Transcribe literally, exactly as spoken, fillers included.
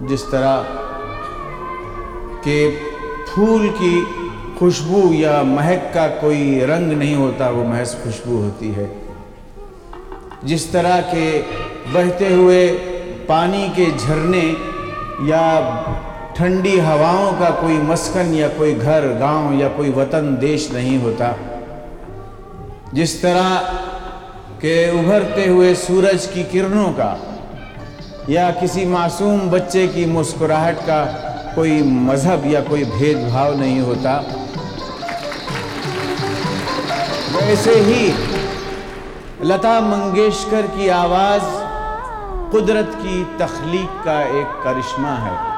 जिस तरह के फूल की खुशबू या महक का कोई रंग नहीं होता, वो महज खुशबू होती है। जिस तरह के बहते हुए पानी के झरने या ठंडी हवाओं का कोई मस्कन या कोई घर, गांव या कोई वतन, देश नहीं होता, जिस तरह के उभरते हुए सूरज की किरणों का या किसी मासूम बच्चे की मुस्कुराहट का कोई मजहब या कोई भेदभाव नहीं होता, वैसे ही लता मंगेशकर की आवाज़ कुदरत की तख्लीक का एक करिश्मा है।